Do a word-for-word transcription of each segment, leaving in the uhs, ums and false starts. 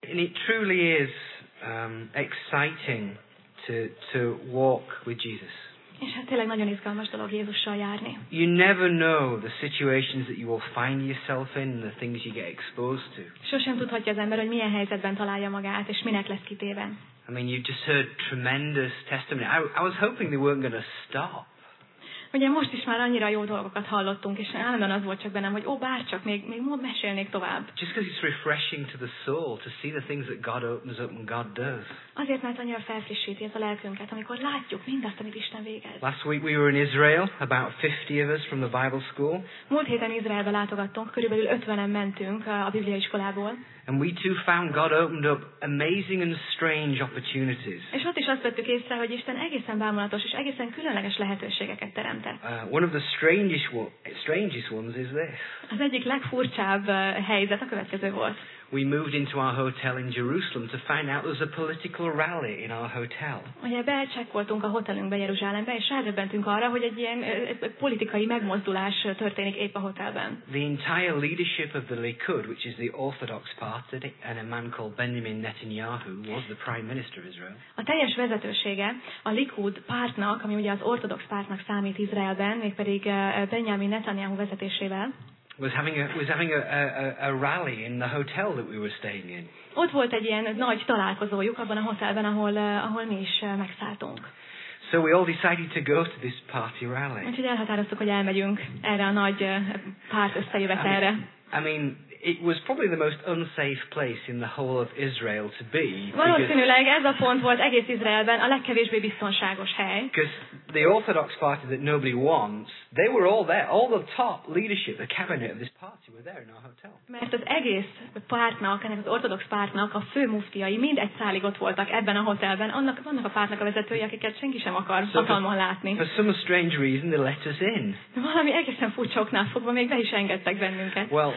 And it truly is um, exciting to to walk with Jesus. És hát tényleg nagyon izgalmas dolog Jézussal járni. You never know the situations that you will find yourself in and the things you get exposed to. Sosem tudhatja az ember, hogy milyen helyzetben találja magát, és minek lesz kitéve. I mean, you've just heard tremendous testimony. I, I was hoping they weren't going to stop. Ugye most is már annyira jó dolgokat hallottunk, és állandóan az volt csak bennem, hogy ó, bárcsak, még, még mesélnék tovább. Just because it's refreshing to the soul to see the things that God opens up and God does. Azért, mert annyira felfrissíti ez a lelkünket, amikor látjuk mindazt, amit Isten végez. Last week we were in Israel, about fifty of us from the Bible school. Múlt héten Izraelbe látogattunk, körülbelül ötvenen mentünk a bibliaiskolából. And we too found God opened up amazing and strange opportunities. És ott is azt vettük észre, hogy Isten egészen bámulatos és egészen különleges lehetőségeket teremtett. Uh, one of the strangest, strangest ones is this. Az egyik legfurcsább helyzet a következő volt. We moved into our hotel in Jerusalem to find out there's a political rally in our hotel. Ugye becsekkoltunk a hotelünkbe Jeruzsálembe, és rádöbbentünk arra, hogy egy ilyen politikai megmozdulás történik épp a hotelben. The entire leadership of the Likud, which is the Orthodox party, and a man called Benjamin Netanyahu was the Prime Minister of Israel. A teljes vezetősége a Likud pártnak, ami ugye az ortodox pártnak számít Izraelben, mégpedig Benjamin Netanyahu vezetésével, was having a was having a, a, a rally in the hotel that we were staying in. Ott volt egy ilyen nagy találkozójuk abban a hotelben, ahol ahol mi is megszálltunk. So we all decided to go to this party rally. Úgyhogy elhatároztuk, hogy elmegyünk erre a nagy párt összejövetelre. I mean, it was probably the most unsafe place in the whole of Israel to be. Valószínűleg ez a pont volt egész Izraelben a legkevésbé biztonságos hely. Because the Orthodox party that nobody wants, they were all there. All the top leadership, the cabinet of this party were there in our hotel. Mert az egész pártnak, ennek az ortodox pártnak a fő muftiai mind egy szálig ott voltak ebben a hotelben. Annak, vannak a pártnak a vezetői, akiket senki sem akar so hatalmon látni. For some strange reason, they let us in. Valami egészen furcsa oknál fogva még be is engedtek bennünket. Well,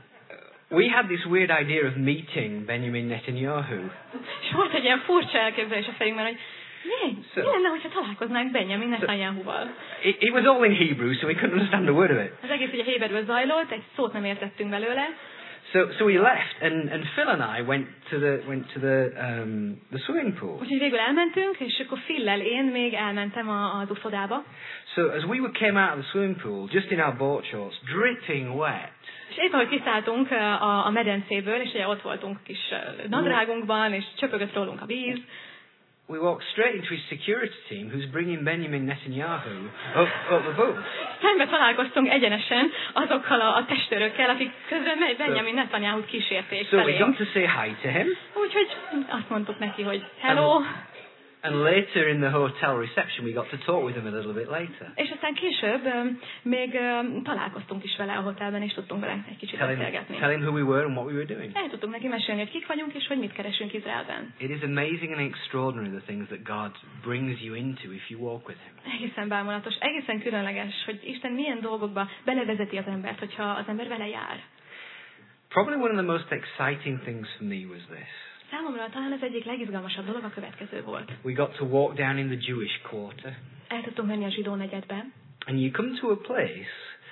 we had this weird idea of meeting Benjamin Netanyahu. És volt egy ilyen furcsa elképzelés a fejünkben, hogy mi, so, mi lenne, hogyha találkoznánk Benjamin Netanyahuval? It, it was all in Hebrew, so we couldn't understand a word of it. Az egész ugye héberül zajlott, egy szót nem értettünk belőle. So, so we left, and, and Phil and I went to the went to the um, the swimming pool. Úgyhogy végül elmentünk, és akkor Phillel én még elmentem a, az uszodába. So as we were came out of the swimming pool, just in our board shorts, dripping wet. És épp ahogy kiszálltunk a, a medencéből, és ugye ott voltunk kis nadrágunkban, és csöpögött rólunk a víz. We walked straight into his security team, who's bringing Benjamin Netanyahu up, up the boat. Szembe találkoztunk egyenesen azokkal a, a testőrökkel, akik közben Benjamin Netanyahut kísérték so felénk. So we got to say hi to him. Úgyhogy azt mondtuk neki, hogy hello. And, and later in the hotel reception we got to talk with him a little bit later. És aztán később um, még um, találkoztunk is vele a hotelben, és tudtunk vele egy kicsit beszélgetni. Tell him who we were and what we were doing. El tudtunk neki mesélni, hogy kik vagyunk, és hogy mit keresünk Izraelben. It is amazing and extraordinary the things that God brings you into if you walk with him. Egészen bámulatos, egészen különleges, hogy Isten milyen dolgokba belevezeti az embert, hogyha az ember vele jár. Probably one of the most exciting things for me was this. Számomra talán az egyik legizgalmasabb dolog a következő volt. We got to walk down in the Jewish quarter. El tudtunk menni a zsidó negyedbe. And you come to a place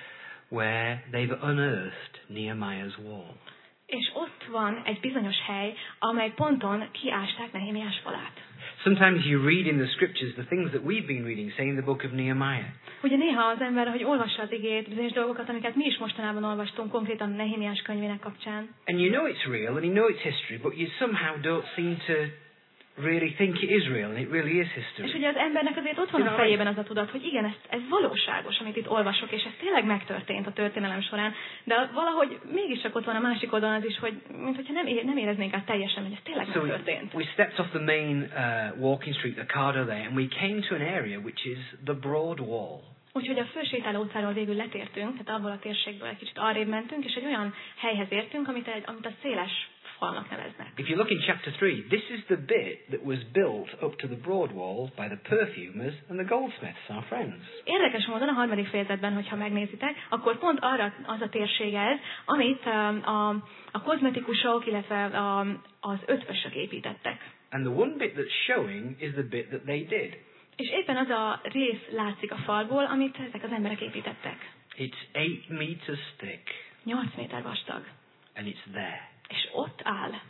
where they've unearthed Nehemiah's wall. És ott van egy bizonyos hely, amely ponton kiásták Nehémiás falát. Sometimes you read in the scriptures the things that we've been reading, say in the book of Nehemiah. Ugye néha az ember, hogy olvassa az igét, bizonyos dolgokat, amiket mi is mostanában olvastunk, konkrétan Nehémiás könyvének kapcsán. And you know it's real, and you know it's history, but you somehow don't seem to really think it is real, and it really is history. És ugye az embernek azért ott van a fejében az a tudat, hogy igen, ez, ez valóságos, amit itt olvasok, és ez tényleg megtörtént a történelem során, de valahogy mégiscsak ott van a másik oldalon az is, hogy mintha nem, é- nem éreznénk át teljesen, hogy ez tényleg so megtörtént. We, we stepped off the main uh, walking street, the Cardo there, and we came to an area which is the broad wall. Úgyhogy a fősétáló utcáról végül letértünk, tehát abból a térségből egy kicsit arrébb mentünk, és egy olyan helyhez értünk, amit, egy, amit a széles falnak neveznek. If you look in chapter three, this is the bit that was built up to the broad wall by the perfumers and the goldsmiths, our friends. Érdekes módon a harmadik fejezetben, hogyha megnézitek, akkor pont arra az a térség ez, amit a, a kozmetikusok, illetve a, az ötvösök építettek. And the one bit that's showing is the bit that they did. És éppen az a rész látszik a falból, amit ezek az emberek építettek. It's eight meters thick. Nyolc méter vastag. And it's there. És ott áll.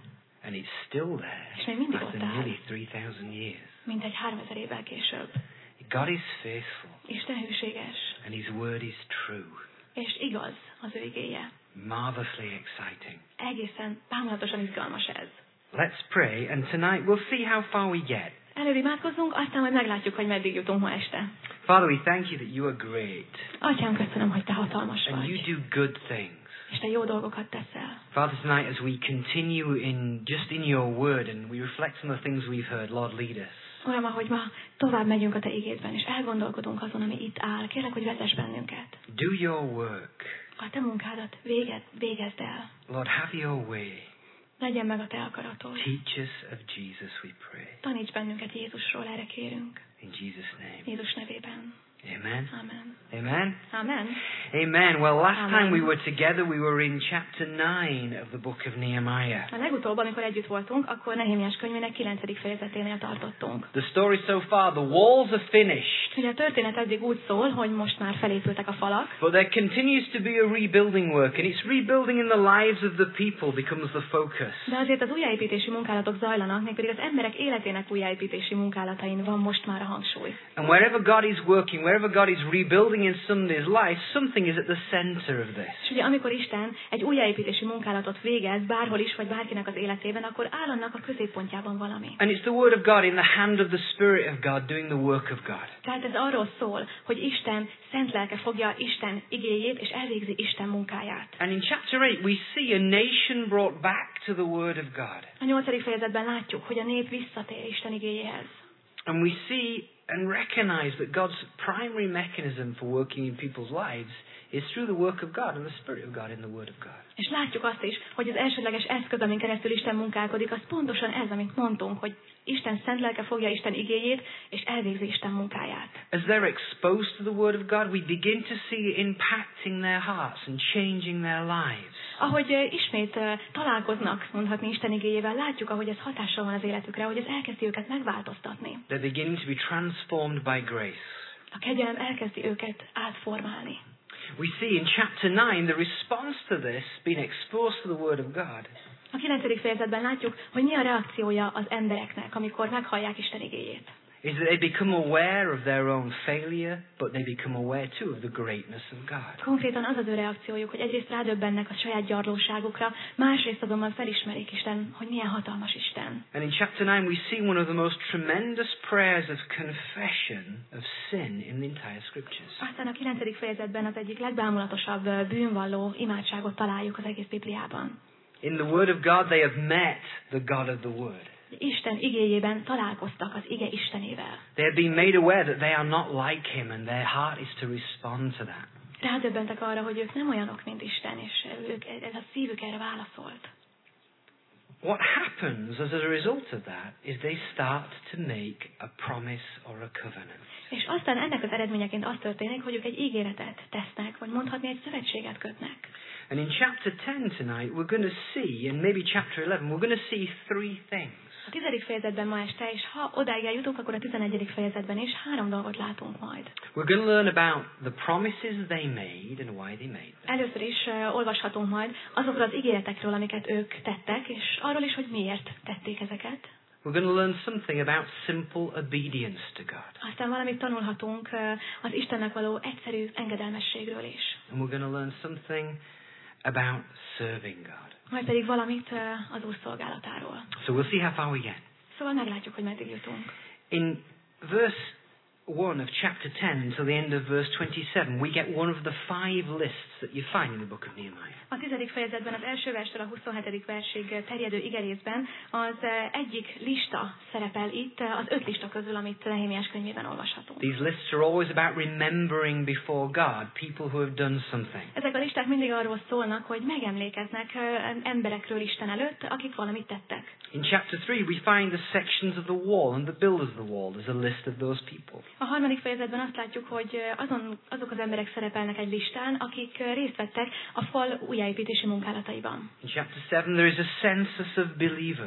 And it's still there és még mindig after ott áll, nearly three thousand years. mint egy háromezer évvel később. God is faithful, Isten hűséges, and His word is true. és igaz az ő igéje. Marvelously exciting. Egészen bámulatosan izgalmas ez. Let's pray, and tonight we'll see how far we get. Előbb imádkozzunk, aztán majd meglátjuk, hogy meddig jutunk ma este. Father, we thank you that you are great, Atyám, köszönöm, hogy te hatalmas and you vagy, do good things. és te jó dolgokat teszel. Father, tonight as we continue in just in your word and we reflect on the things we've heard, Lord, lead us. Uram, ahogy ma tovább megyünk a te igédben, és elgondolkodunk azon, ami itt áll, kérlek, hogy vezess bennünket. Do your work. A te munkádat véged, végezd el. Lord, have your way. Legyen meg a te akaratod. Teach us of Jesus, we pray. Taníts bennünket Jézusról, erre kérünk. In Jesus' name. Jézus nevében. Amen. Amen. Amen. Amen. Amen. Well, last Amen. time we were together, we were in chapter nine of the book of Nehemiah. A legutóbb, amikor együtt voltunk, akkor Nehemiás könyvének kilencedik fejezeténél tartottunk. The story so far, the walls are finished, Ugye a történet eddig úgy szól, hogy most már felépültek a falak, but there continues to be a rebuilding work, and it's rebuilding in the lives of the people becomes the focus. de azért az újjáépítési munkálatok zajlanak, mégpedig az emberek életének újjáépítési munkálatain van most már a hangsúly. And wherever God is working, wherever God is rebuilding in somebody's life, something is at the center of this. És ugye amikor Isten egy újjáépítési munkálatot végez, bárhol is, vagy bárkinek az életében, akkor áll annak a középpontjában valami. And it's the word of God in the hand of the Spirit of God doing the work of God. Tehát ez arról szól, hogy Isten szent lelke fogja Isten igéjét, és elvégzi Isten munkáját. And in chapter eight we see a nation brought back to the word of God. A nyolcadik fejezetben látjuk, hogy a nép visszatér Isten igéjéhez. And we see and recognize that God's primary mechanism for working in people's lives is through the work of God and the Spirit of God in the Word of God. És látjuk azt is, hogy az elsődleges eszköz, amin keresztül Isten munkálkodik, az pontosan ez, amit mondtunk, hogy Isten szent lelke fogja Isten igéjét, és elvégzi Isten munkáját. As they're exposed to the Word of God, we begin to see it impacting their hearts and changing their lives. Ahogy uh, ismét uh, találkoznak, mondhatni Isten igéjével, látjuk, ahogy ez hatással van az életükre, hogy ez elkezdi őket megváltoztatni. They're beginning to be transformed by grace. A kegyelem elkezdi őket átformálni. We see in chapter nine the response to this, being exposed to the Word of God, A kilencedik fejezetben látjuk, hogy mi a reakciója az embereknek, amikor meghallják Isten igéjét. is that they become aware of their own failure, but they become aware too of the greatness of God. Konkrétan az az ő reakciójuk, hogy egyrészt rádöbbennek a saját gyarlóságukra, másrészt azonban felismerik Isten, hogy milyen hatalmas Isten. And in chapter nine we see one of the most tremendous prayers of confession of sin in the entire scriptures. Aztán a kilencedik fejezetben az egyik legbámulatosabb ö, bűnvalló imádságot találjuk az egész Bibliában. In the Word of God they have met the God of the Word. Isten igéjében találkoztak az ige Istenével. They have been made aware that they are not like Him, and their heart is to respond to that. Rádöbbentek arra, hogy ők nem olyanok, mint Isten, és ők, ez a szívük erre válaszolt. What happens as a result of that is they start to make a promise or a covenant. És aztán ennek az eredményeként az történik, hogy ők egy ígéretet tesznek, vagy mondhatni egy szövetséget kötnek. And in chapter ten tonight we're going to see, and maybe chapter eleven, we're going to see three things. A tizedik fejezetben ma este, és ha odáig eljutunk, akkor a tizenegyedik fejezetben is három dolgot látunk majd. We're going to learn about the promises they made and why they made them. Először is uh, olvashatunk majd azokról az ígéretekről, amiket ők tettek, és arról is, hogy miért tették ezeket. We're going to learn something about simple obedience to God. Aztán valamit tanulhatunk uh, az Istennek való egyszerű engedelmességről is. And we're going to learn something about serving God. Majd pedig valamit uh, az Úr szolgálatáról. So we'll see how far we get. Szóval meglátjuk, hogy meddig jutunk. In verse one of chapter ten until the end of verse twenty-seven, we get one of the five lists that you find in the book of Nehemiah. A tizedik fejezetben az első verstől a huszonhetedik versig terjedő igerészben az egyik lista szerepel itt, az öt lista közül, amit Nehemiás könyvében olvashatunk. These lists are always about remembering before God people who have done something. Ezek a listák mindig arról szólnak, hogy megemlékeznek emberekről Isten előtt, akik valamit tettek. In chapter three, we find the sections of the wall and the builders of the wall. There's a list of those people. A harmadik fejezetben azt látjuk, hogy azon, azok az emberek szerepelnek egy listán, akik részt vettek a fal újjáépítési munkálataiban. In chapter seven, there is a census of believers.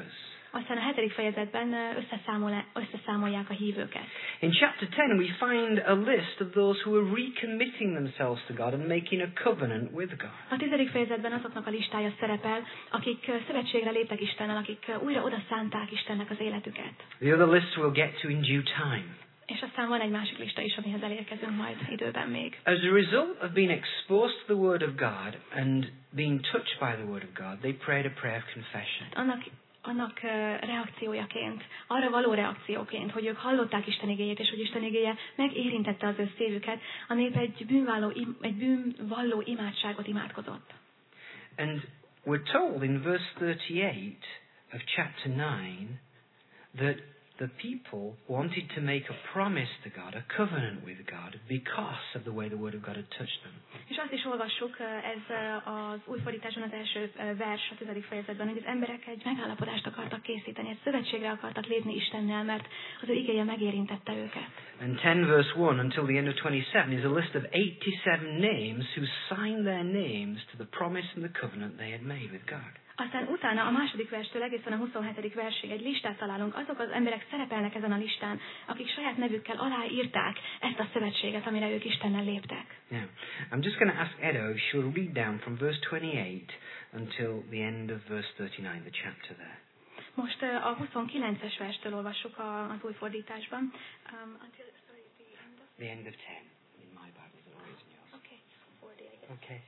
Aztán a hetedik fejezetben összeszámol, összeszámolják a hívőket. In chapter ten we find a list of those who are recommitting themselves to God and making a covenant with God. A tizedik fejezetben azoknak a listája szerepel, akik szövetségre léptek Istennel, akik újra oda szánták Istennek az életüket. The other lists we'll get to in due time. És aztán van egy másik lista is, amihez elérkezünk majd időben még. As a result of being exposed to the Word of God and being touched by the Word of God, they prayed a prayer of confession. Annak annak reakciójaként, arra való reakcióként, hogy ők hallották Isten igéjét, és hogy Isten igéje megérintette az ő szívüket, a nép egy bűnvalló, egy bűnvalló imádságot imádkozott. And we're told in verse thirty-eight of chapter nine that the people wanted to make a promise to God, a covenant with God, because of the way the Word of God had touched them. És azt is olvassuk, ez az új fordításon az első vers a tizedik fejezetben, hogy az emberek egy megállapodást akartak készíteni, egy szövetségre akartak lépni Istennel, mert az ő igéje megérintette őket. And ten verse one until the end of twenty-seven is a list of eighty-seven names who signed their names to the promise and the covenant they had made with God. Aztán utána a második verstől egészen a huszonhetedik versig egy listát találunk. Azok az emberek szerepelnek ezen a listán, akik saját nevükkel aláírták ezt a szövetséget, amire ők Istennel léptek. Now, I'm just going to ask Edo if she'll read down from verse twenty-eight until the end of verse thirty-nine, the chapter there. Most uh, a huszonkilences verstől olvassuk a, az új fordításban. Um, until, sorry, the end of... The end of ten in my Bible, as always in yours. Okay, forty, I guess. Okay.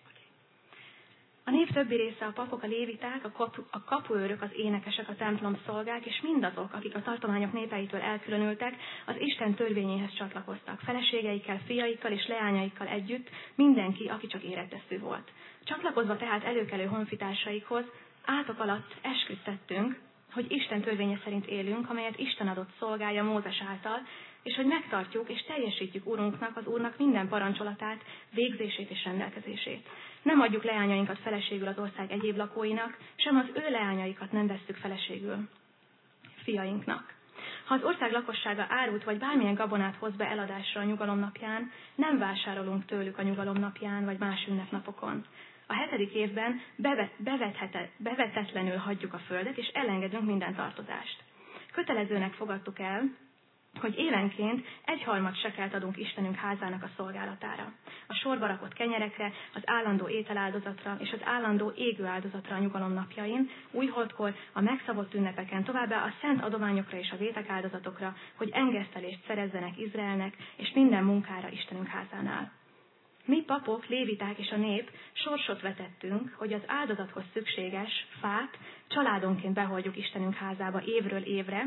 A nép többi része, a papok, a léviták, a, kapu, a kapuőrök, az énekesek, a templom szolgák, és mindazok, akik a tartományok népeitől elkülönültek, az Isten törvényéhez csatlakoztak, feleségeikkel, fiaikkal és leányaikkal együtt, mindenki, aki csak érettesző volt. Csatlakozva tehát előkelő honfitársaikhoz, átok alatt esküt tettünk, hogy Isten törvénye szerint élünk, amelyet Isten adott szolgája Mózes által, és hogy megtartjuk és teljesítjük Urunknak, az Úrnak minden parancsolatát, végzését és rendelkezését. Nem adjuk leányainkat feleségül az ország egyéb lakóinak, sem az ő leányaikat nem vesszük feleségül fiainknak. Ha az ország lakossága árut vagy bármilyen gabonát hoz be eladásra a nyugalom napján, nem vásárolunk tőlük a nyugalom napján vagy más ünnepnapokon. A hetedik évben bevet, bevetetlenül hagyjuk a földet, és elengedünk minden tartozást. Kötelezőnek fogadtuk el, hogy évenként egyharmad sekelt adunk Istenünk házának a szolgálatára. A sorba rakott kenyerekre, az állandó ételáldozatra és az állandó égő áldozatra a nyugalom napjain, újholdkor, a megszabott ünnepeken, továbbá a szent adományokra és a vétek áldozatokra, hogy engesztelést szerezzenek Izraelnek és minden munkára Istenünk házánál. Mi papok, léviták és a nép sorsot vetettünk, hogy az áldozathoz szükséges fát családonként behordjuk Istenünk házába évről évre,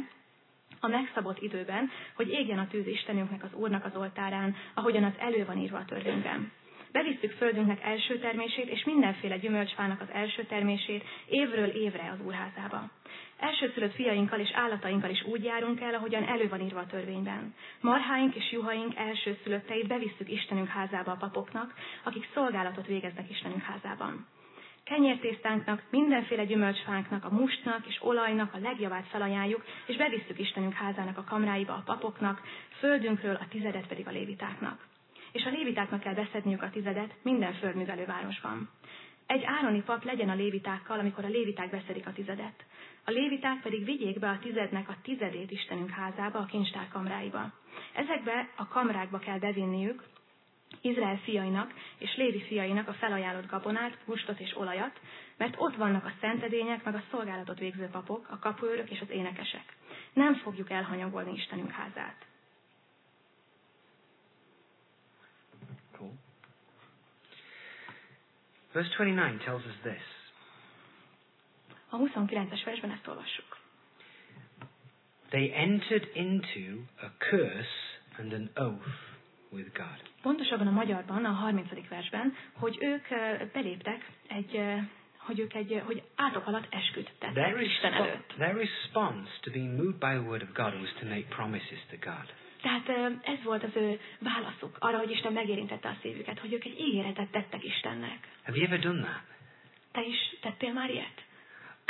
a megszabott időben, hogy égjen a tűz Istenünknek, az Úrnak az oltárán, ahogyan az elő van írva a törvényben. Bevisszük földünknek első termését, és mindenféle gyümölcsfának az első termését évről évre az Úrházába. Elsőszülött fiainkkal és állatainkkal is úgy járunk el, ahogyan elő van írva a törvényben. Marháink és juhaink elsőszülötteit bevisszük Istenünk házába a papoknak, akik szolgálatot végeznek Istenünk házában. Kenyértésztánknak, mindenféle gyümölcsfánknak, a mustnak és olajnak a legjavát felajánljuk, és bevisszük Istenünk házának a kamráiba a papoknak, földünkről a tizedet pedig a lévitáknak. És a lévitáknak kell beszedniük a tizedet minden földművelő városban. Egy ároni pap legyen a lévitákkal, amikor a léviták beszedik a tizedet. A léviták pedig vigyék be a tizednek a tizedét Istenünk házába, a kincstár kamráiba. Ezekbe a kamrákba kell bevinniük Izrael fiainak és Lévi fiainak a felajánlott gabonát, mustot és olajat, mert ott vannak a szentedények, meg a szolgálatot végző papok, a kapuőrök és az énekesek. Nem fogjuk elhanyagolni Istenünk házát. Cool. Verse twenty-nine tells us this. A huszonkilences versben ezt olvassuk. They entered into a curse and an oath with God. Pontosabban a magyarban, a harmincadik versben, hogy ők beléptek egy, hogy ők egy, hogy átok alatt esküt tettek Isten előtt. Their response to being moved by the word of God was to make promises to God. Tehát ez volt az ő válaszuk arra, hogy Isten megérintette a szívüket, hogy ők egy ígéretet tettek Istennek. Have you ever done that? Te is tettél már ilyet?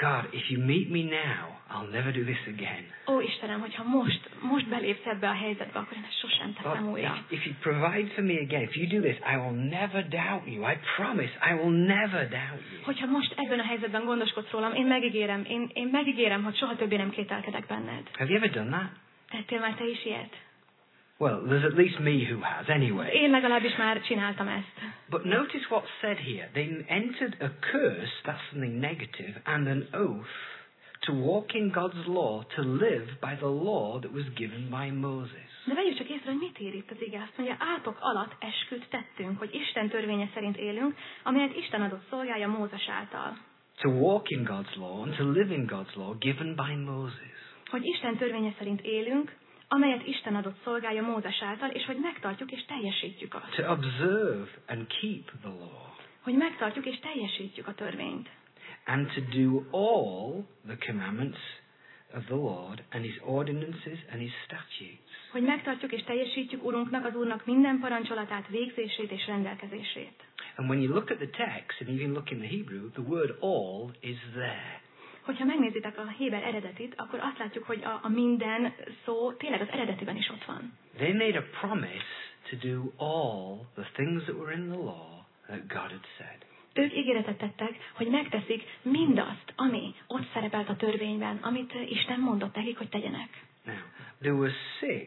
God, if you meet me now, I'll never do this again. Ó, Istenem, hogyha most, most belépsz ebbe a helyzetbe, akkor én ezt sosem teszem God, újra. if, if you provide for me again, if you do this, I will never doubt you. I promise, I will never doubt you. Hogyha most ebben a helyzetben gondoskodsz rólam, én megígérem, én, én megígérem, hogy soha többé nem kételkedek benned. Have you ever done that? Tettél már te is ilyet? Well, there's at least me who has, anyway. Én legalábbis már csináltam ezt. But notice what's said here. They entered a curse, that's something negative, and an oath to walk in God's law, to live by the law that was given by Moses. De vegyük csak észre, hogy mit ír itt az ige. Azt mondja, átok alatt esküt tettünk, hogy Isten törvénye szerint élünk, amelyet Isten adott szolgája Mózes által. To walk in God's law and to live in God's law given by Moses. Hogy Isten törvénye szerint élünk, amelyet Isten adott szolgája Mózes által, és hogy megtartjuk és teljesítjük azt. To observe and keep the law. Hogy megtartjuk és teljesítjük a törvényt. And to do all the commandments of the Lord and his ordinances and his statutes. Hogy megtartjuk és teljesítjük Urunknak, az Úrnak minden parancsolatát, végzését és rendelkezését. And when you look at the text and even look in the Hebrew, the word all is there. Hogyha megnézitek a héber eredetit, akkor azt látjuk, hogy a, a minden szó tényleg az eredetiben is ott van. They made a promise to do all the things that were in the law that God had said. Ők ígéretet tettek, hogy megteszik mindazt, ami ott szerepelt a törvényben, amit Isten mondott nekik, hogy tegyenek. Now, there were six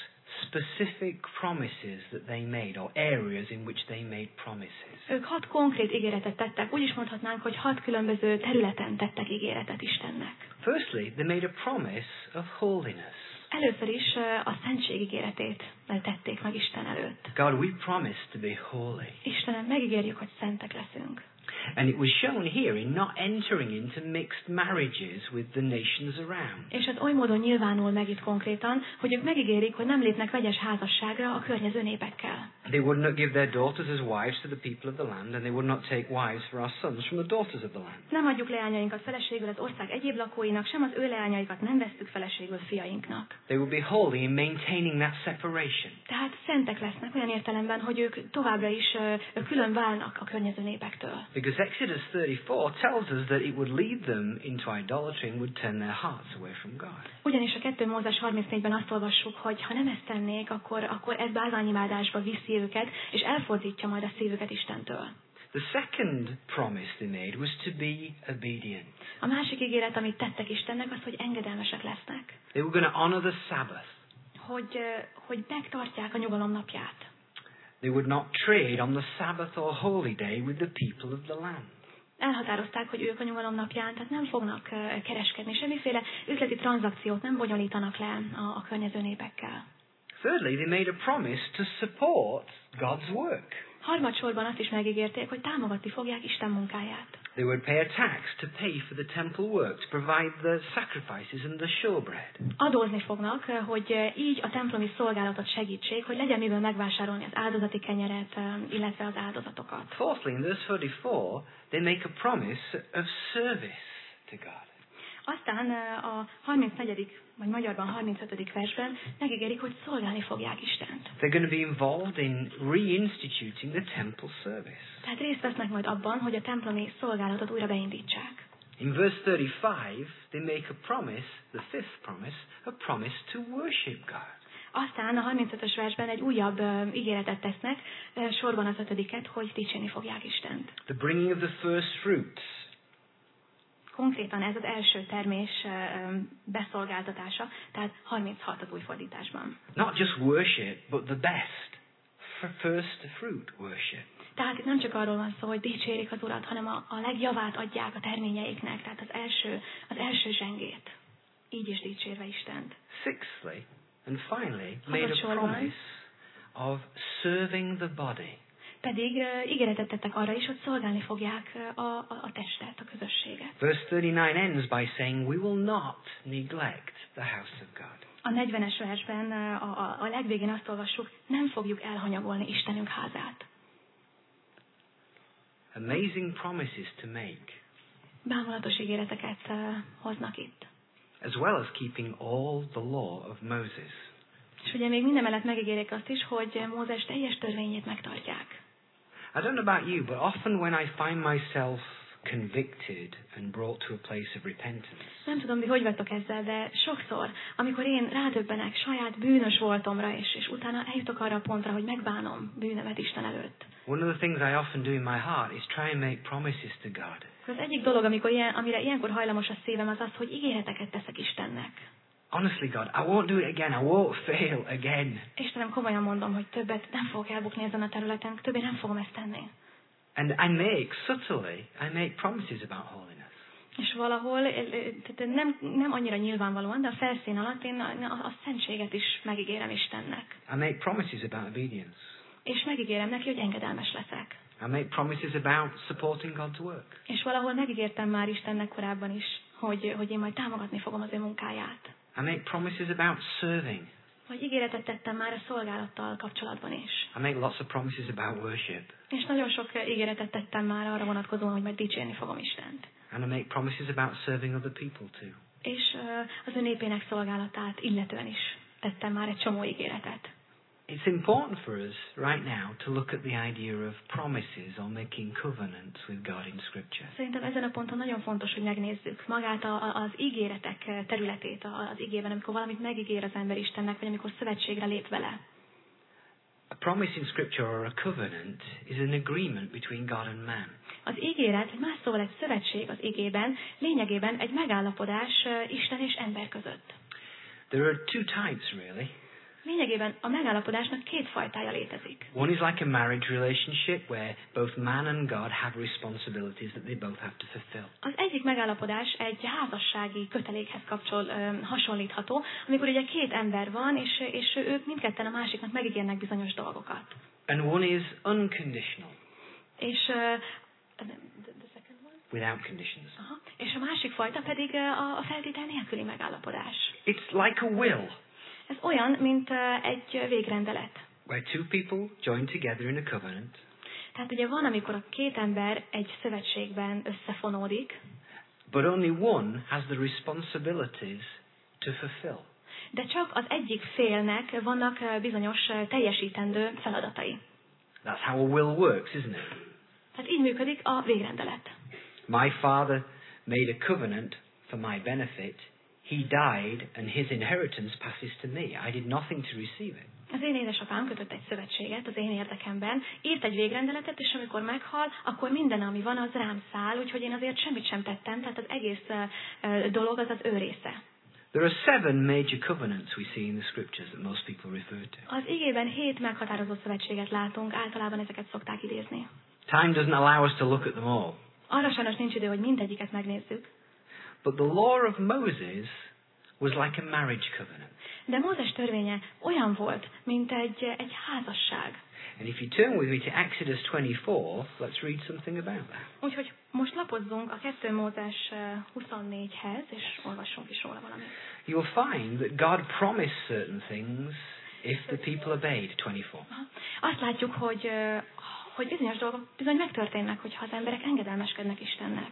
specific promises that they made, or areas in which they made promises. Ők hat konkrét ígéretet tettek, úgy is mondhatnánk, hogy hat különböző területen tettek ígéretet Istennek. Firstly, they made a promise of holiness. Először is a szentség ígéretét tették meg Isten előtt. God, we promise to be holy. Istenem, megígérjük, hogy szentek leszünk. And it was shown here in not entering into mixed marriages with the nations around. És ez oly módon nyilvánul meg itt konkrétan, hogy ők megígérik, hogy nem lépnek vegyes házasságra a környező népekkel. They would not give their daughters as wives to the people of the land, and they would not take wives for our sons from the daughters of the land. Nem adjuk leányainkat feleségül az ország egyéb lakóinak, sem az ő leányaikat nem vesszük feleségül fiainknak. They will be holy in maintaining that separation. Tehát szentek lesznek olyan értelemben, hogy ők továbbra is uh, külön válnak a környező népektől. Because Exodus thirty-four tells us that it would lead them into idolatry and would turn their hearts away from God. Ugyanis a kettő Mózes harmincnégyben azt olvassuk, hogy ha nem ezt tennék, akkor, akkor ez bálványimádásba viszi őket, és elfordítja majd a szívüket Istentől. The second promise they made was to be obedient. A másik ígéret, amit tettek Istennek, az, hogy engedelmesek lesznek. They were going to honor the Sabbath. Hogy, hogy megtartják a nyugalom napját. They would not trade on the Sabbath or holy day with the people of the land. Elhatározták, hogy ők a nyugalom napján, tehát nem fognak kereskedni, semmiféle üzleti tranzakciót nem bonyolítanak le a, a környező népekkel. Thirdly, they made a promise to support God's work. Harmadsorban azt is megígérték, hogy támogatni fogják Isten munkáját. They would pay a tax to pay for the temple work, to provide the sacrifices and the showbread. Adózni fognak, hogy így a templomi szolgálatot segítsék, hogy legyen miből megvásárolni az áldozati kenyeret, illetve az áldozatokat. Fourthly, in verse thirty-four, they make a promise of service to God. Aztán a harmincnegyedik vagy magyarban harmincötödik versben megígérik, hogy szolgálni fogják Istent. They're going to be involved in reinstituting the temple service. Tehát részt vesznek majd abban, hogy a templomi szolgálatot újra beindítsák. In verse thirty-five, they make a promise, the fifth promise, a promise to worship God. Aztán a harmincötös versben egy újabb uh, ígéretet tesznek, uh, sorban az ötödiket, hogy dicsérni fogják Istent. The bringing of the first fruits. Konkrétan ez az első termés uh, beszolgáltatása, tehát harminchat az új fordításban. Not just worship, but the best. First fruit worship. Tehát itt nem csak arról van szó, hogy dicsérik az Urat, hanem a, a legjavát adják a terményeiknek, tehát az első, az első zsengét. Így is dicsérve Istent. Sixthly, and finally, made a promise of serving the body. Pedig uh, ígéretet tettek arra is, hogy szolgálni fogják uh, a, a, a testet, a közösséget. Verse thirty-nine ends by saying, we will not neglect the house of God. A negyvenes versben uh, a, a, a legvégén azt olvassuk, nem fogjuk elhanyagolni Istenünk házát. Amazing promises to make. Bámulatos ígéreteket uh, hoznak itt. As well as keeping all the law of Moses. És ugye még minden mellett megígérik azt is, hogy Mózes teljes törvényét megtartják. I don't know about you, but often when I find myself convicted and brought to a place of repentance. Nem tudom, hogy hogy vagytok ezzel, de sokszor, amikor én rádöbbenek saját bűnös voltomra, és, és utána eljutok arra a pontra, hogy megbánom bűnömet Isten előtt. One of the things I often do in my heart is try and make promises to God. Az egyik dolog, amikor ilyen, amire ilyenkor hajlamos a szívem, az az, hogy ígéreteket teszek Istennek. Honestly, God, I won't do it again. I won't fail again. Istenem, komolyan mondom, hogy többet nem fogok elbukni ezen a területen, többé nem fogom ezt tenni. And I make, subtly, I make promises about holiness. És valahol, tehát nem, nem annyira nyilvánvalóan, de a felszín alatt én a, a, a szentséget is megígérem Istennek. I make promises about obedience. És megígérem neki, hogy engedelmes leszek. I make promises about supporting God's work. És valahol megígértem már Istennek korábban is, hogy, hogy én majd támogatni fogom az ő munkáját. I make promises about serving. Vagy ígéretet tettem már a szolgálattal kapcsolatban is. I make lots of promises about worship. És nagyon sok ígéretet tettem már arra vonatkozóan, hogy majd dicsérni fogom Istent. And I make promises about serving other people too. És uh, az ő népének szolgálatát illetően is tettem már egy csomó ígéretet. It's important for us right now to look at the idea of promises or making covenants with God in Scripture. Szerintem ezen a ponton nagyon fontos, hogy megnézzük magát a, a, az ígéretek területét az igében, amikor valamit megígér az ember Istennek, vagy amikor szövetségre lép vele. A promise in Scripture or a covenant is an agreement between God and man. Az ígéret, más szóval egy szövetség az igében, lényegében egy megállapodás Isten és ember között. There are two types really. Lényegében a megállapodásnak két fajtája létezik. One is like a marriage relationship where both man and God have responsibilities that they both have to fulfill. Az egyik megállapodás egy házassági kötelékhez kapcsol, ö, hasonlítható, amikor ugye két ember van, és, és ők mindketten a másiknak megígérnek bizonyos dolgokat. And one is unconditional. És, ö, the, the second one? Without conditions. Aha. És a másik fajta pedig a, a feltétel nélküli megállapodás. It's like a will. Ez olyan, mint egy végrendelet. Where two people join together in a covenant. Tehát ugye van, amikor a két ember egy szövetségben összefonódik. But only one has the responsibilities to fulfill. De csak az egyik félnek vannak bizonyos teljesítendő feladatai. That's how a will works, isn't it? Tehát így működik a végrendelet. My father made a covenant for my benefit. He died, and his inheritance passes to me. I did nothing to receive it. Az én édesapám kötött egy szövetséget az én érdekemben, írt egy végrendeletet, és amikor meghal, akkor minden, ami van, az rám száll, úgyhogy én azért semmit sem tettem, tehát az egész uh, dolog az az ő része. There are seven major covenants we see in the scriptures that most people refer to. Az igében hét meghatározó szövetséget látunk, általában ezeket szokták idézni. Time doesn't allow us to look at them all. Arra sajnos nincs idő, hogy mindegyiket megnézzük. But the law of Moses was like a marriage covenant. De Mózes törvénye olyan volt, mint egy, egy házasság. And if you turn with me to Exodus twenty-four, let's read something about that. Úgyhogy most lapozzunk a kettő Mózes huszonnégyhez, és olvassunk is róla valamit. You'll find that God promised certain things if the people obeyed. twenty-four. Azt látjuk, hogy, hogy bizonyos dolgok bizony megtörténnek, hogyha az emberek engedelmeskednek Istennek.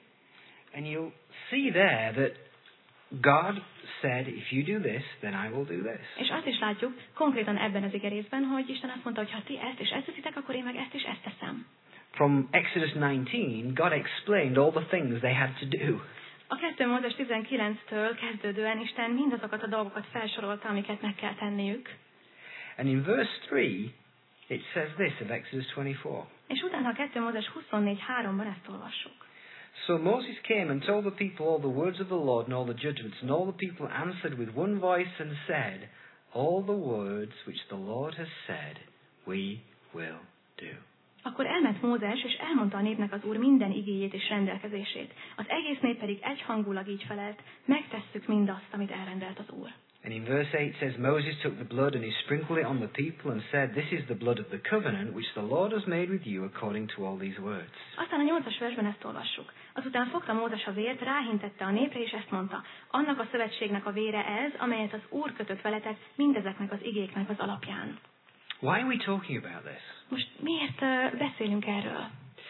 And you'll see there that God said, if you do this, then I will do this. És azt is látjuk konkrétan ebben az igerészben, hogy Isten azt mondta, hogy ha ti ezt és ezt teszitek, akkor én meg ezt és ezt teszem. From Exodus nineteen, God explained all the things they had to do. A kettő Mózes tizenkilenctől kezdődően Isten mindazokat a dolgokat felsorolta, amiket meg kell tenniük. And in verse three, it says this of Exodus twenty-four. És utána a kettő Mózes huszonnégy háromban ezt olvassuk. So Moses came and told the people all the words of the Lord and all the judgments, and all the people answered with one voice and said, all the words which the Lord has said, we will do. Akkor elment Mózes, és elmondta a népnek az Úr minden igéjét és rendelkezését. Az egész nép pedig egyhangulag így felelt, megtesszük mindazt, amit elrendelt az Úr. And in verse eight says, Moses took the blood and he sprinkled it on the people and said, this is the blood of the covenant which the Lord has made with you according to all these words. Aztán a nyolcas versben ezt olvassuk. Azután fogta Mózes a vért, ráhintette a népre, és ezt mondta, annak a szövetségnek a vére ez, amelyet az Úr kötött veletek mindezeknek az igéknek az alapján. Why are we talking about this? Most miért uh, beszélünk erről?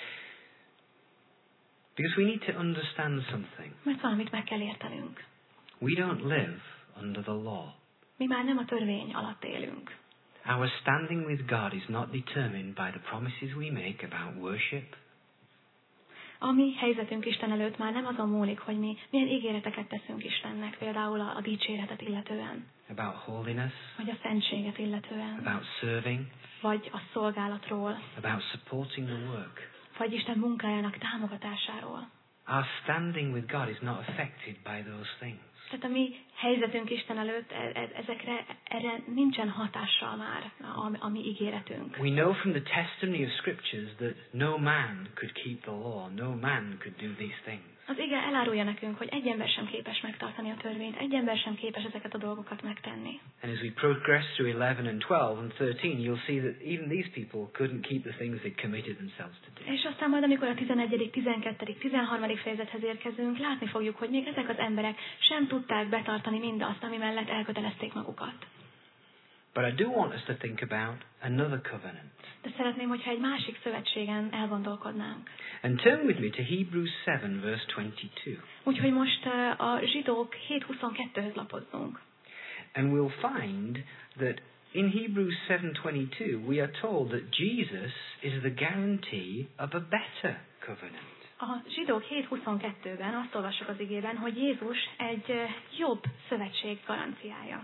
Because we need to understand something. Mert valamit meg kell értenünk. We don't live under the law. Mi már nem a törvény alatt élünk. Our standing with God is not determined by the promises we make about worship. A mi helyzetünk Isten előtt már nem azon múlik, hogy mi milyen ígéreteket teszünk Istennek, például a, a dicséretet illetően. About holiness. Vagy a szentséget illetően. About serving. Vagy a szolgálatról. About supporting the work. Vagy Isten munkájának támogatásáról. Our standing with God is not affected by those things. Tehát a mi helyzetünk Isten előtt ezekre erre nincsen hatással már a, a mi ígéretünk. We know from the testimony of scriptures that no man could keep the law, no man could do these things. Az ige elárulja nekünk, hogy egy ember sem képes megtartani a törvényt, egy ember sem képes ezeket a dolgokat megtenni. And as we progress through eleven and twelve and thirteen, you'll see that even these people couldn't keep the things they committed themselves to do. És aztán majd, amikor a tizenegyedik, tizenkettedik, tizenharmadik fejezethez érkezünk, látni fogjuk, hogy még ezek az emberek sem tudták betartani mindazt, ami mellett elkötelezték magukat. But I do want us to think about another covenant. De szeretném, hogyha egy másik szövetségen elgondolkodnánk. And turn with me to Hebrews seven verse twenty-two. Úgyhogy most a Zsidók hét huszonkettőhöz lapozzunk. And we'll find that in Hebrews seven twenty-two we are told that Jesus is the guarantee of a better covenant. A Zsidók hét huszonkettőben azt olvassuk az igében, hogy Jézus egy jobb szövetség garanciája.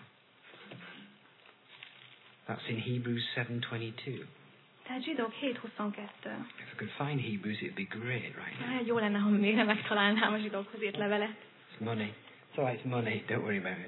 That's in Hebrews seven twenty-two. Tehát Zsidók hét huszonkettő. If I could find Hebrews, it'd be great right now. Hát jó lenne, ha még nem megtalálnám a Zsidókhoz írt levelet. It's money. It's all right, it's money. Don't worry about it.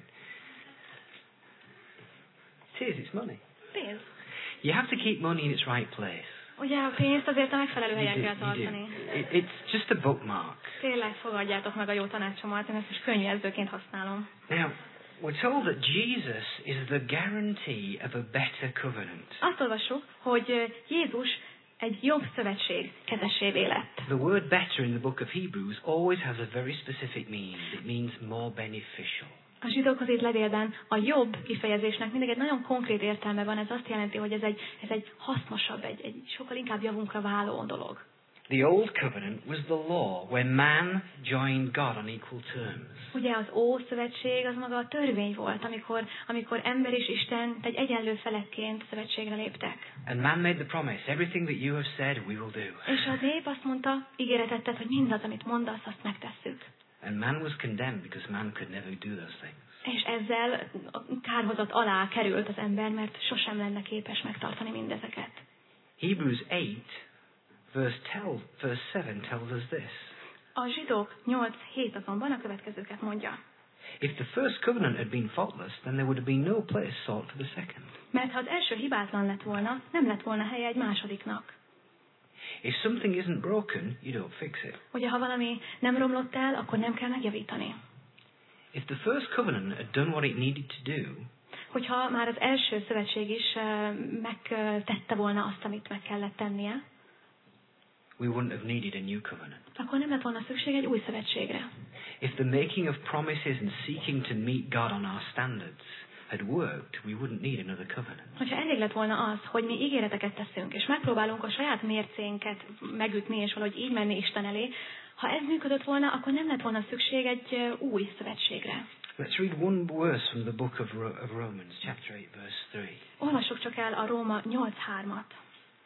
It is, it's money. Pénz. You have to keep money in its right place. Ugye a pénzt azért a megfelelő helyen You do, kell you do. tartani. It, it's just a bookmark. Tényleg fogadjátok meg a jó tanácsomat, én ezt is könyvjelzőként használom. Now, we're told that Jesus is the guarantee of a better covenant. Azt olvassuk, hogy Jézus egy jobb szövetség kezessévé lett. The word better in the book of Hebrews always has a very specific meaning. It means more beneficial. A Zsidókhoz írt levélben a jobb kifejezésnek mindig egy nagyon konkrét értelme van, ez azt jelenti, hogy ez egy, ez egy hasznosabb, egy, egy sokkal inkább javunkra váló dolog. The old covenant was the law where man joined God on equal terms. Ugye az Ószövetség az maga a törvény volt, amikor, amikor ember és Isten egy egyenlő felekként szövetségre léptek. And man made the promise, everything that you have said we will do. És a nép azt mondta, ígéretet tett, hogy mindaz, amit mondasz, azt megtesszük. And man was condemned because man could never do those things. És ezzel kárhozat alá került az ember, mert sosem lenne képes megtartani mindezeket. Hebrews eight verse, tell, verse seven tells us this. A Zsidók nyolc hét azonban a következőket mondja. If the first covenant had been faultless, then there would have been no place sought for the second. Mert ha az első hibátlan lett volna, nem lett volna helye egy másodiknak. If something isn't broken, you don't fix it. Ugye, ha valami nem romlott el, akkor nem kell megjavítani. If the first covenant had done what it needed to do, hogyha már az első szövetség is megtette volna azt, amit meg kellett tennie, we wouldn't have needed a new covenant. akkor nem lett volna szükség egy új szövetségre. If the making of promises and seeking to meet God on our standards had worked, we wouldn't need another covenant. Hogyha elég lett volna az, hogy mi ígéreteket teszünk, és megpróbálunk a saját mércénket megütni, és valahogy így menni Isten elé, ha ez működött volna, akkor nem lett volna szükség egy új szövetségre. Let's read one verse from the book of, Ro- of Romans, chapter eight, verse three. Olvassuk csak el a Róma nyolc hármat.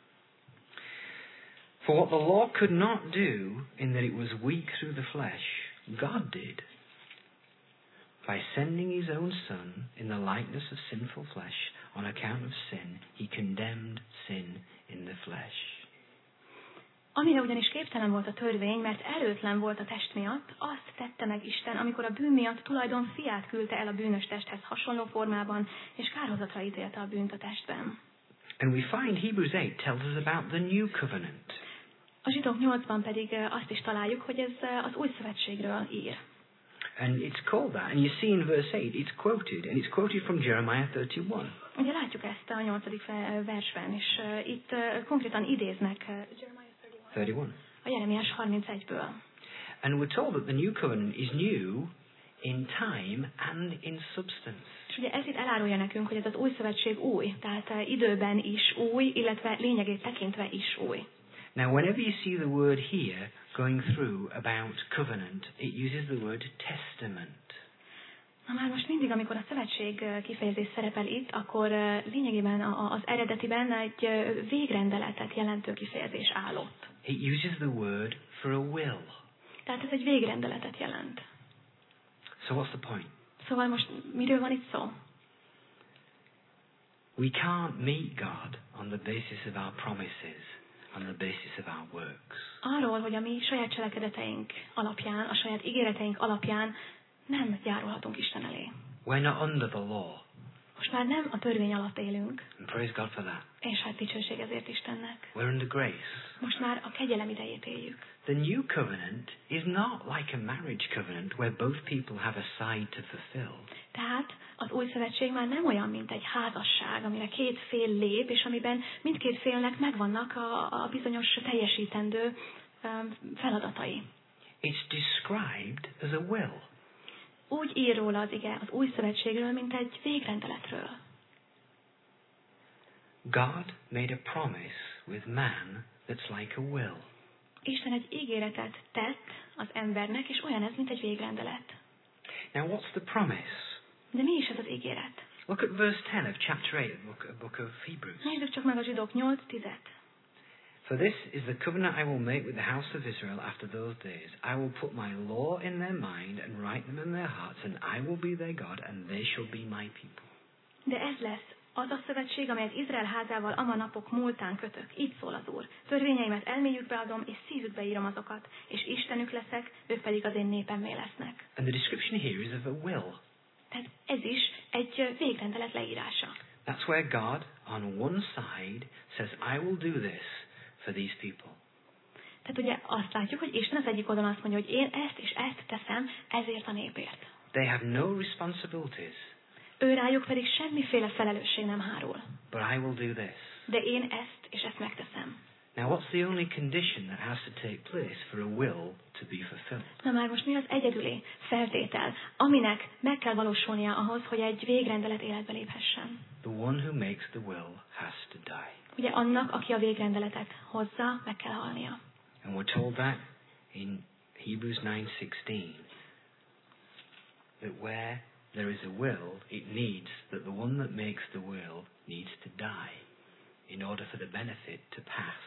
For what the law could not do, in that it was weak through the flesh, God did. By sending his own Son in the likeness of sinful flesh, on account of sin, he condemned sin in the flesh. Amire ugyanis képtelen volt a törvény, mert erőtlen volt a test miatt, azt tette meg Isten, amikor a bűn miatt tulajdon fiát küldte el a bűnös testhez hasonló formában, és kárhozatra ítélte a bűnt a testben. And we find Hebrews eight tells us about the new covenant. A Zsidók nyolcban pedig azt is találjuk, hogy ez az új szövetségről ír. And it's called that. And you see in verse eight, it's quoted, and it's quoted from Jeremiah thirty-one. Ugye látjuk ezt a nyolcadik versben, és itt konkrétan idéznek thirty-one. a Jeremiás harmincegyből. And we're told that the new covenant is new in time and in substance. És ugye ez itt elárulja nekünk, hogy ez az új szövetség új, tehát időben is új, illetve lényegét tekintve is új. Now, whenever you see the word here going through about covenant, it uses the word testament. Na már most mindig, amikor a szövetség kifejezés szerepel itt, akkor lényegében az eredetiben egy végrendeletet jelentő kifejezés állott. It uses the word for a will. Tehát ez egy végrendeletet jelent. So what's the point? Szóval most miről van itt szó? We can't meet God on the basis of our promises, on the basis of our works. Arról, hogy a mi saját cselekedeteink alapján, a saját ígéreteink alapján nem járulhatunk Isten elé. We're not under the law. Most már nem a törvény alatt élünk, And praise God for that. és hát dicsőség ezért Istennek. We're under grace. Most már a kegyelem idejét éljük. The new covenant is not like a marriage covenant where both people have a side to fulfill. Tehát az új szövetség már nem olyan, mint egy házasság, amire két fél lép, és amiben mindkét félnek megvannak a, a bizonyos teljesítendő um, feladatai. It's described as a will. Úgy ír róla az ige az új szövetségről, mint egy végrendeletről. God made a promise with man that's like a will. Isten egy ígéretet tett az embernek, és olyan ez, mint egy végrendelet. Now what's the promise? De mi is ez az ígéret? Look at verse ten of chapter eight of the book, book of Hebrews. Nézzük csak meg a zsidók nyolc tízet. For this is the covenant I will make with the house of Israel after those days. I will put my law in their mind and write them in their hearts, and I will be their God, and they shall be my people. De ez lesz az a szövetség, amelyet Izrael házával ama napok múltán kötök. Így szól az Úr. Törvényeimet elméjükbe adom, és szívükbe írom azokat, és Istenük leszek, ők pedig az én népemmé lesznek. And the description here is of a will. Tehát ez is egy végrendelet leírása. That's where God, on one side, says, I will do this for these people. Tehát ugye azt látjuk, hogy Isten az egyik oldalon azt mondja, hogy én ezt és ezt teszem ezért a népért. They have no responsibilities, Ő rájuk pedig semmiféle felelősség nem hárul. but I will do this. De én ezt és ezt megteszem. Now, what's the only condition that has to take place for a will to be fulfilled? Na már most mi az egyedüli feltétel, aminek meg kell valósulnia ahhoz, hogy egy végrendelet életbe léphessen? The one who makes the will has to die. Ugye annak, aki a végrendeletet hozza, meg kell halnia. And we're told that in Hebrews nine sixteen, that where there is a will, it needs that the one that makes the will needs to die in order for the benefit to pass.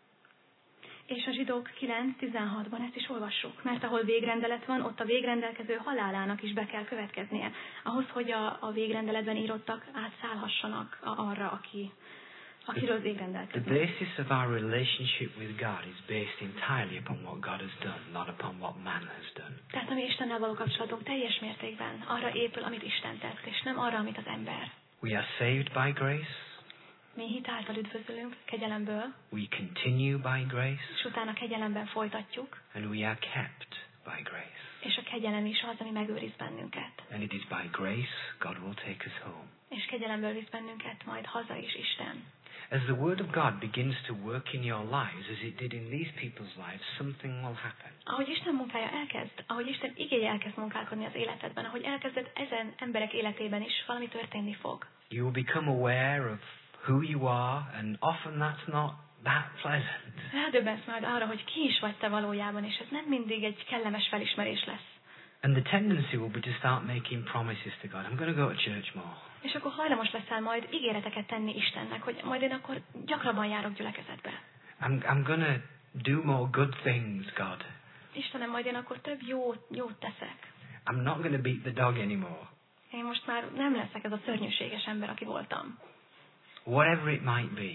És a zsidók kilenc tizenhatban ezt is olvassuk, mert ahol végrendelet van, ott a végrendelkező halálának is be kell következnie, ahhoz, hogy a, a végrendeletben írottak átszállhassanak arra, aki, akiről végrendelkezik. The basis of our relationship with God is based entirely upon what God has done, not upon what man has done. Tehát a mi Istennel való kapcsolatunk teljes mértékben arra épül, amit Isten tett, és nem arra, amit az ember. We are saved by grace. Mi hitáltal üdvözülünk kegyelemből, We continue by grace. és utána kegyelemben folytatjuk, And we are kept by grace. és a kegyelem is az, ami megőriz bennünket. And it is by grace God will take us home. És kegyelemből visz bennünket majd haza is Isten. As the Word of God begins to work in your lives, as it did in these people's lives, something will happen. Ahogy Isten munkája elkezd, ahogy Isten igéje elkezd munkálkodni az életedben, ahogy elkezdett ezen emberek életében is, valami történni fog. You will become aware of who you are, and often that's not that pleasant. Rádöbbensz majd arra, hogy ki is vagy te valójában, és ez nem mindig egy kellemes felismerés lesz. And the tendency will be to start making promises to God. I'm going to go to church more. És akkor hajlamos leszel majd ígéreteket tenni Istennek, hogy majd én akkor gyakrabban járok gyülekezetbe. I'm, I'm going to do more good things, God. Istenem, majd én akkor több jó, jót teszek. I'm not going to beat the dog anymore. Én most már nem leszek ez a szörnyűséges ember, aki voltam. Whatever it might be.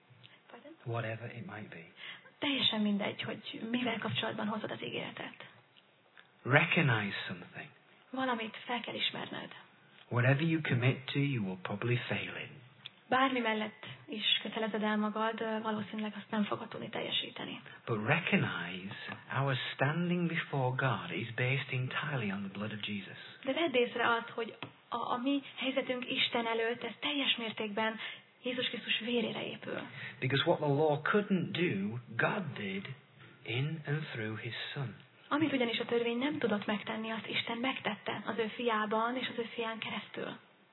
Whatever it might be. Teljesen mindegy, hogy mivel kapcsolatban hozod az ígéretet. Recognize something. Valamit fel kell ismerned. Whatever you commit to, you will probably fail in. Bármi mellett is kötelezed el magad, valószínűleg azt nem fogod tudni teljesíteni. But recognize our standing before God is based entirely on the blood of Jesus. De vedd észre azt, hogy a, a mi helyzetünk Isten előtt, ez teljes mértékben Jézus Krisztus vérére épül. Because what the law couldn't do, God did in and through his Son. Amit ugyanis a törvény nem tudott megtenni, azt Isten megtette az ő fiában és az ő fián keresztül.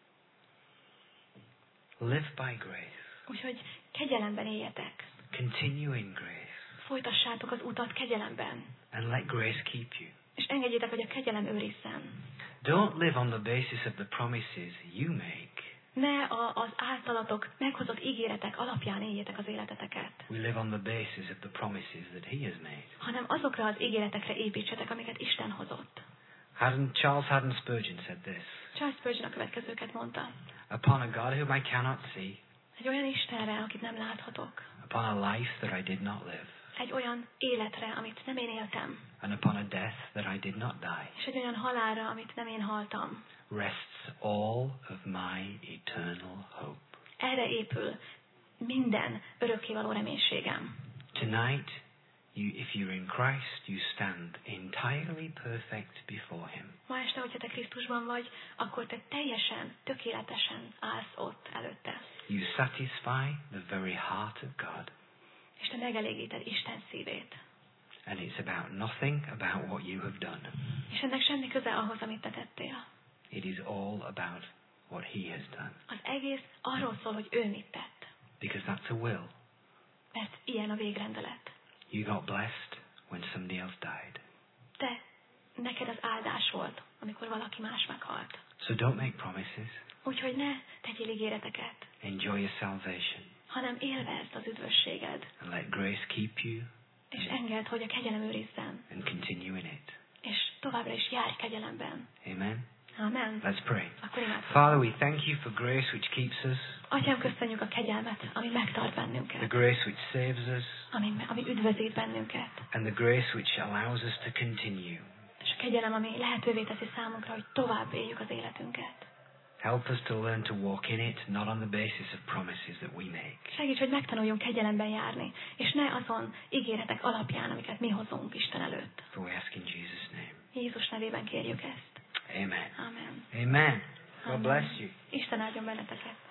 Live by grace. Úgyhogy kegyelemben éljetek. Continue in grace. Folytassátok az utat kegyelemben. And let grace keep you. És engedjétek, hogy a kegyelem őrizzen. Don't live on the basis of the promises you make. Ne a, az általatok meghozott ígéretek alapján éljétek az életeteket. We live on the basis of the promises that he has made. Hanem azokra az ígéretekre építsetek, amiket Isten hozott. Haddon, Charles Haddon Spurgeon said this. Charles Spurgeon a következőket mondta. Upon a God whom I cannot see. Egy olyan Istenre, akit nem láthatok. Upon a life that I did not live. Egy olyan életre, amit nem én éltem. And upon a death that I did not die. És egy olyan halálra, amit nem én haltam. Rests all of my eternal hope. Erre épül minden örökkévaló reménységem. Tonight, you, if you're in Christ, you stand entirely perfect before him. Ma este, hogyha te Krisztusban vagy, akkor te teljesen, tökéletesen állsz ott előtte. You satisfy the very heart of God. És te megelégíted Isten szívét. And it's about nothing about what you have done. És ennek semmi köze ahhoz, amit te tettél. It is all about what he has done. Az egész arról szól, hogy ő mit tett. Because that's a will. Mert ilyen a végrendelet. You got blessed when somebody else died. Te, neked az áldás volt, amikor valaki más meghalt. So don't make promises. Úgyhogy ne tegyél ígéreteket. Enjoy your salvation. Hanem élvezd az üdvösséged. And let grace keep you. És engedd, hogy a kegyelem őrizzen. And continue in it. És továbbra is járj kegyelemben. Amen. Amen. Let's pray. Akkor imádkozunk. Father, we thank you for grace which keeps us. Atyám, köszönjük a kegyelmet, ami megtart The bennünket. grace which saves us. Ami, ami üdvözít bennünket. And the grace which allows us to continue. És a kegyelem, ami lehetővé teszi számunkra, hogy tovább éljük az életünket. Help us to learn to walk in it, not on the basis of promises that we make. Segíts, hogy megtanuljunk kegyelemben járni, és ne azon ígéretek alapján, amiket mi hozunk Isten előtt. For we ask in Jesus' name. Jézus nevében kérjük ezt. Amen. Amen. Amen. God Amen. bless you. Isten áldjon benneteket.